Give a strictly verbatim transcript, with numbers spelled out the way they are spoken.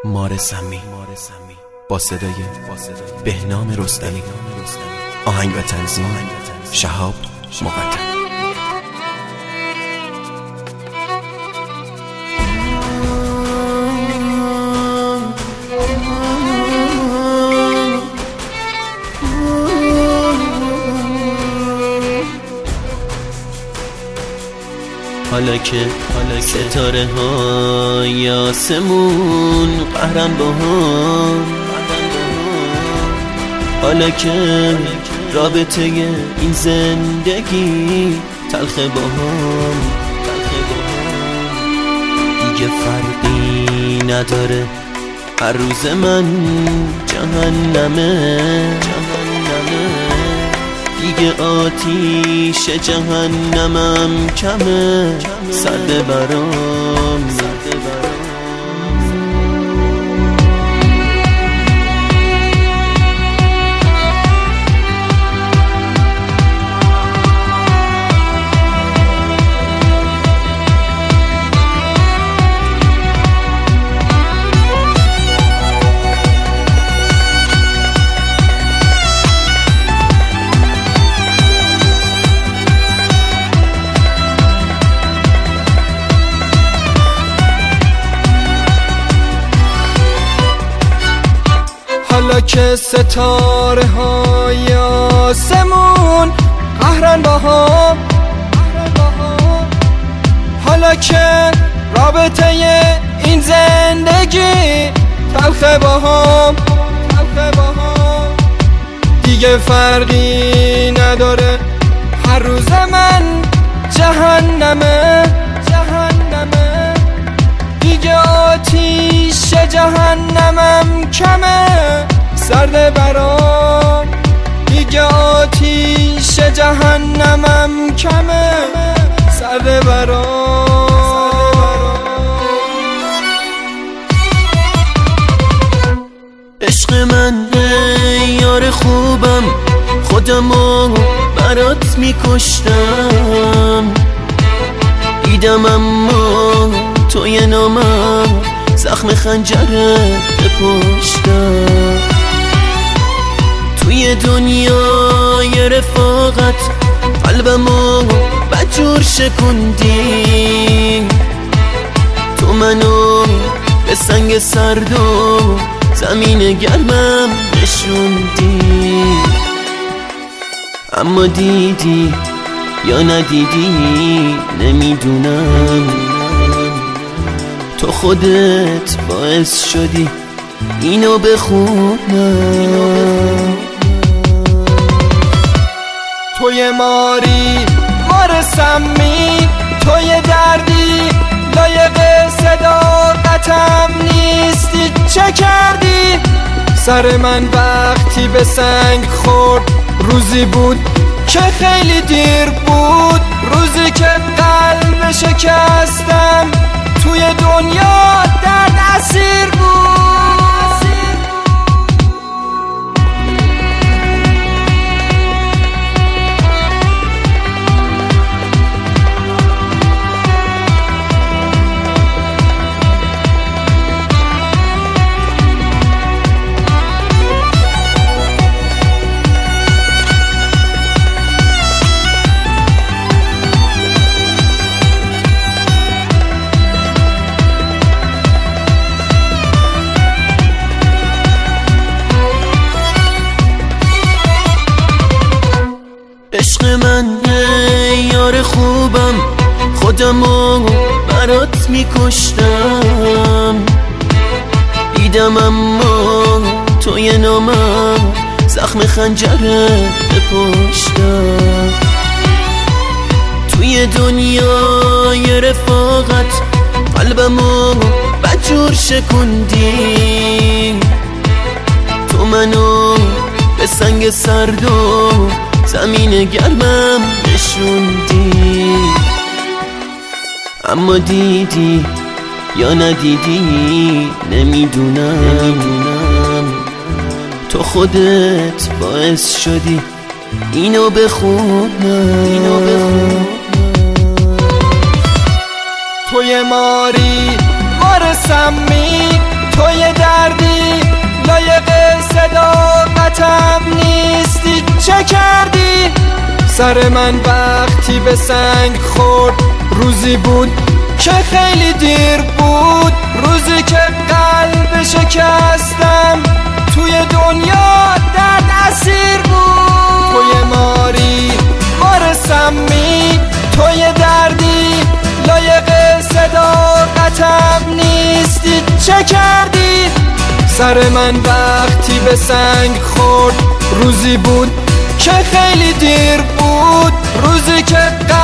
مار سمی با صدای بهنام رستمی، آهنگ و تنظیم شهاب مقدم. حالا که ستاره های آسمون قهرن با هم، حالا که رابطه این زندگی تلخه با هم، دیگه فرقی نداره، هر روز من جهنمه، دیگه آتیش جهنمم کمه، سرده برام حالا که ستاره های آسمون قهرن با هم، حالا که رابطه این زندگی تلخه با هم، دیگه فرقی نداره، هر روز من جهنمه، دیگه آتیش جهنمم کمه، سرده برام، دیگه آتیش جهنمم کمه، سرده برام. عشق من یار خوبم، خودمو برات میکشتم، دیدم اما توی نامم زخم خنجره به پشتم، توی دنیای رفاقت قلبمو بدجور شکندی، تو منو به سنگ سرد و زمین گرمم نشوندی، اما دیدی یا ندیدی نمیدونم، تو خودت باعث شدی اینو بخونم. توی ماری مار سمی، توی دردی لایق صداقتم نیستی، چه کردی؟ سر من وقتی به سنگ خورد، روزی بود که خیلی دیر بود، روزی که قلب شکستم، توی دنیا درد اسیر بود. عشق من یار خوبم، خودمو برات میکشتم، دیدم اما توی نامم زخم خنجره به پشتم، توی دنیای رفاقت قلبمو بدجور شکندی، تو منو به سنگ سرد و زمین گرمم نشوندی، اما دیدی یا ندیدی نمیدونم، تو خودت باعث شدی اینو بخونم. توی ماری مار سمی، توی دردی لایق صداقتم نیستی. چه کردی؟ سر من وقتی به سنگ خورد روزی بود که خیلی دیر بود، روزی که قلب شکستم توی دنیا درد اسیر بود. توی ماری مار سمی، توی دردی لایق صداقتم نیستی. چه کردی؟ سر من وقتی به سنگ خورد روزی بود که خیلی دیر بود، روزی که